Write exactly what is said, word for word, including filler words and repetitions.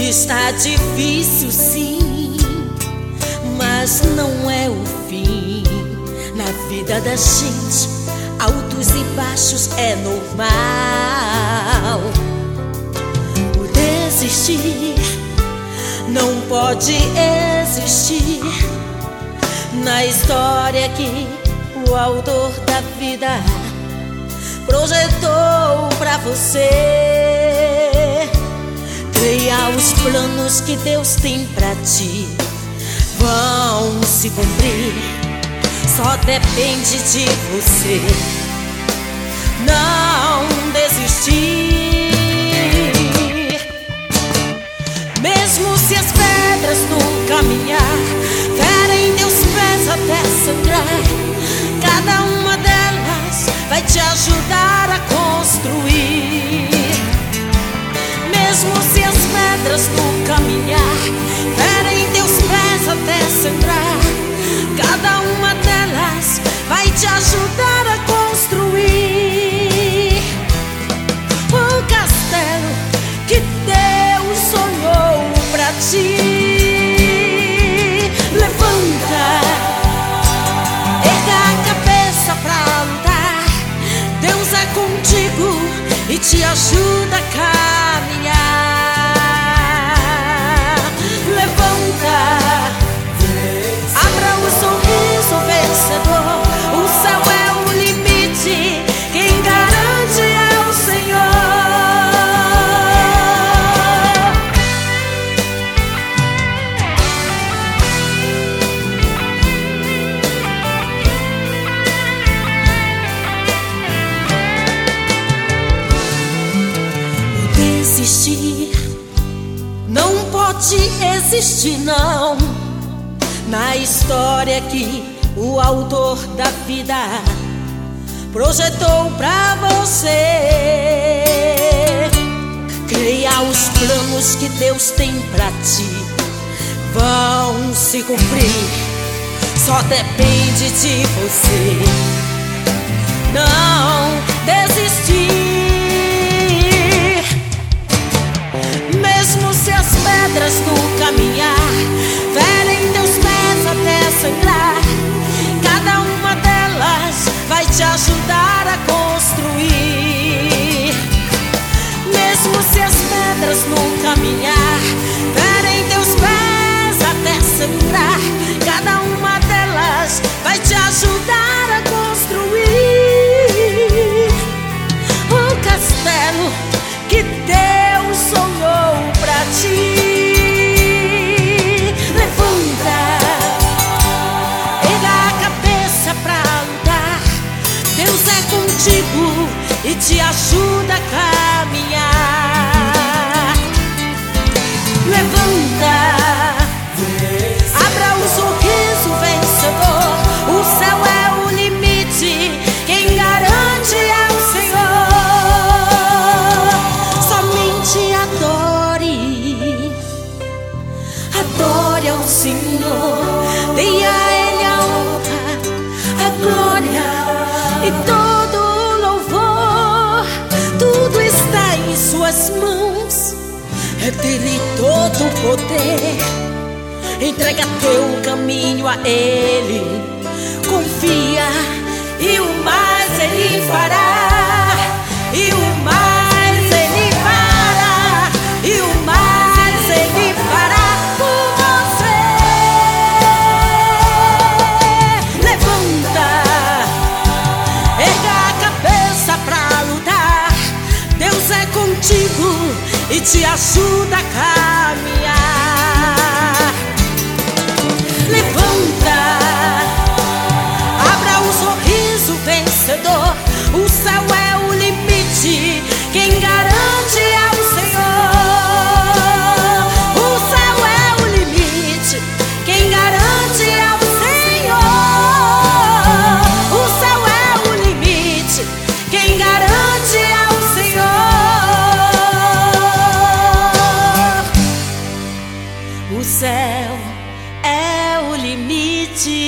Está difícil sim, mas não é o fim. Na vida da gente, altos e baixos é normal. O desistir não pode existir na história que o autor da vida projetou pra você. Creia, os planos que Deus tem pra ti vão se cumprir, só depende de você não desistir. Mesmo se as pedras no caminhar ferem teus pés até sangrar, cada uma delas vai te ajudar a construir. Mesmo se as pedras no caminhar ferem teus pés até sangrar, cada uma delas vai te ajudar a construir o castelo que Deus sonhou pra ti. Levanta, erga a cabeça pra lutar. Deus é contigo e te ajuda a caminhar. Levanta, abra o sorriso vencedor. O céu é o limite, quem garante é o Senhor. O desistir não pode existir, não, na história que o autor da vida projetou pra você. Creia, os planos que Deus tem pra ti vão se cumprir, só depende de você não desistir. Mesmo se as pedras no caminhar ferem teus pés até sangrar, cada uma delas vai te ajudar a construir. Mesmo se as pedras no caminhar ferem teus pés até sangrar, cada uma delas vai te ajudar a construir o castelo que Deus sonhou pra ti. Levanta, erga a cabeça pra lutar. Deus é contigo e te ajuda a caminhar. Levanta, abra o sorriso vencedor. O céu é o limite, quem garante é o Senhor. Somente adore, adore ao Senhor. Dê a Ele a honra, a glória e todo o louvor. Tudo está em suas mãos, é dele todo o poder. Entrega teu caminho a Ele, confia e o mais Ele fará. E o mais Ele fará, e o mais Ele fará por você. Levanta, erga a cabeça pra lutar. Deus é contigo e te ajuda a caminhar. Levanta, abra o sorriso vencedor. O céu é o limite, quem garante é o Senhor. O céu é o limite, quem garante é o Senhor. O céu é o limite, quem garante é o Senhor. O céu é o limite.